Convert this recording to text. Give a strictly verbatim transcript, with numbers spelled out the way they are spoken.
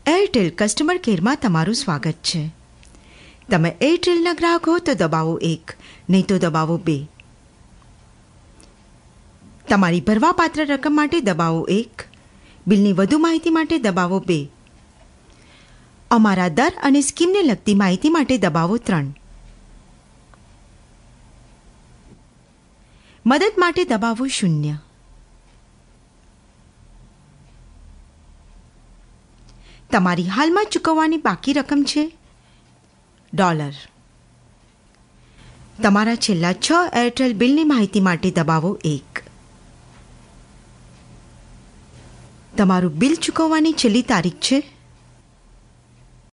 Airtel customer કેરમાં તમારું સ્વાગત છે. તમે એરટેલના ગ્રાહક હો તો દબાવો એક, નહીં તો દબાવો બે. તમારી ભરવાપાત્ર રકમ માટે દબાવો એક, બિલની વધુ માહિતી માટે દબાવો બે. અમારા દર અને સ્કીમને લગતી માહિતી માટે દબાવો ત્રણ. મદદ માટે દબાવો શૂન્ય. તમારી હાલમાં ચૂકવવાની બાકી રકમ છે ડોલર. તમારા છેલ્લા છ એરટેલ બિલની માહિતી માટે દબાવો એક. તમારું બિલ ચૂકવવાની છેલ્લી તારીખ છે